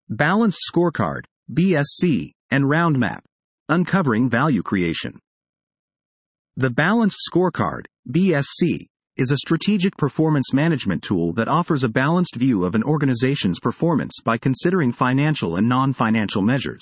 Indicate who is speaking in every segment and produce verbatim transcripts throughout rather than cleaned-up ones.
Speaker 1: Balanced Scorecard, B S C, and Roundmap, Uncovering Value Creation. The Balanced Scorecard, B S C, is a strategic performance management tool that offers a balanced view of an organization's performance by considering financial and non-financial measures.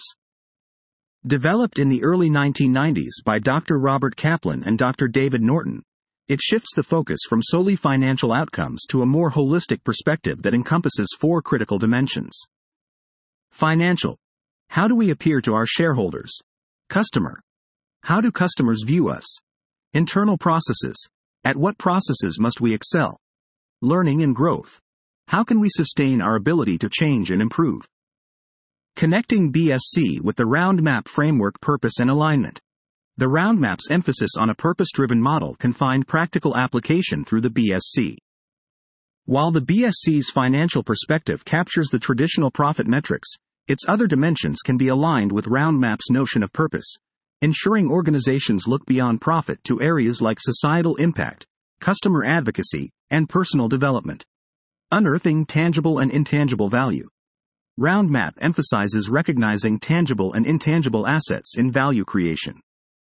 Speaker 1: Developed in the early nineteen nineties by Doctor Robert Kaplan and Doctor David Norton, it shifts the focus from solely financial outcomes to a more holistic perspective that encompasses four critical dimensions. Financial. How do we appear to our shareholders? Customer. How do customers view us? Internal processes. At what processes must we excel? Learning and growth. How can we sustain our ability to change and improve? Connecting B S C with the Roundmap framework, purpose and alignment. The Roundmap's emphasis on a purpose-driven model can find practical application through the B S C. While the B S C's financial perspective captures the traditional profit metrics, its other dimensions can be aligned with Roundmap's notion of purpose, ensuring organizations look beyond profit to areas like societal impact, customer advocacy, and personal development. Unearthing tangible and intangible value. Roundmap emphasizes recognizing tangible and intangible assets in value creation.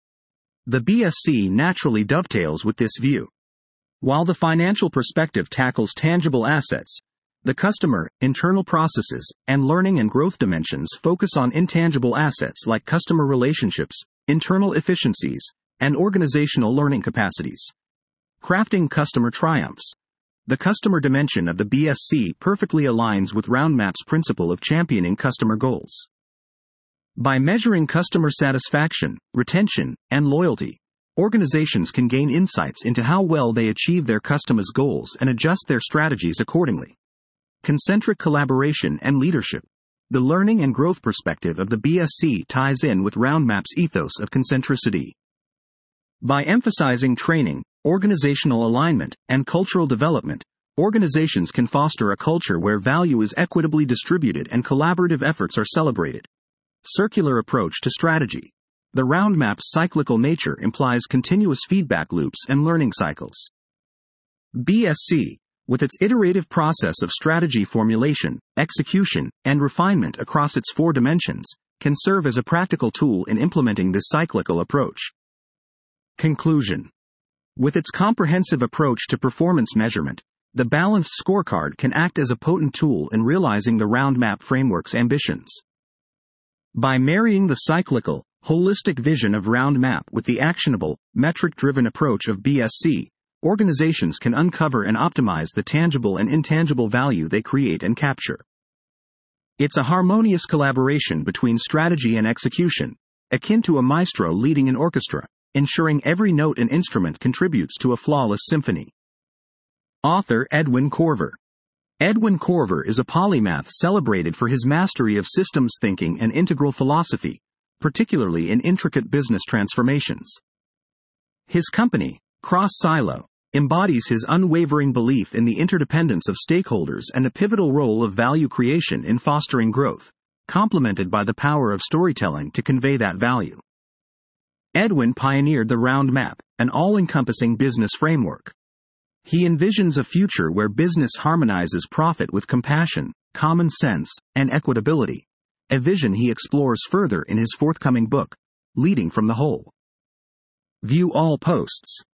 Speaker 1: The B S C naturally dovetails with this view. While the financial perspective tackles tangible assets, the customer, internal processes, and learning and growth dimensions focus on intangible assets like customer relationships, internal efficiencies, and organizational learning capacities. Crafting customer triumphs. The customer dimension of the B S C perfectly aligns with Roundmap's principle of championing customer goals. By measuring customer satisfaction, retention, and loyalty, organizations can gain insights into how well they achieve their customers' goals and adjust their strategies accordingly. Concentric collaboration and leadership. The learning and growth perspective of the B S C ties in with Roundmap's ethos of concentricity. By emphasizing training, organizational alignment, and cultural development, organizations can foster a culture where value is equitably distributed and collaborative efforts are celebrated. Circular approach to strategy. The Roundmap's cyclical nature implies continuous feedback loops and learning cycles. B S C, with its iterative process of strategy formulation, execution, and refinement across its four dimensions, can serve as a practical tool in implementing this cyclical approach. Conclusion. With its comprehensive approach to performance measurement, the Balanced Scorecard can act as a potent tool in realizing the Roundmap framework's ambitions. By marrying the cyclical, holistic vision of Roundmap with the actionable, metric-driven approach of B S C, organizations can uncover and optimize the tangible and intangible value they create and capture. It's a harmonious collaboration between strategy and execution, akin to a maestro leading an orchestra, ensuring every note and instrument contributes to a flawless symphony. Author Edwin Corver. Edwin Corver is a polymath celebrated for his mastery of systems thinking and integral philosophy, particularly in intricate business transformations. His company, Cross Silo, embodies his unwavering belief in the interdependence of stakeholders and the pivotal role of value creation in fostering growth, complemented by the power of storytelling to convey that value. Edwin pioneered the Roundmap, an all-encompassing business framework. He envisions a future where business harmonizes profit with compassion, common sense, and equitability, a vision he explores further in his forthcoming book, Leading from the Whole. View all posts.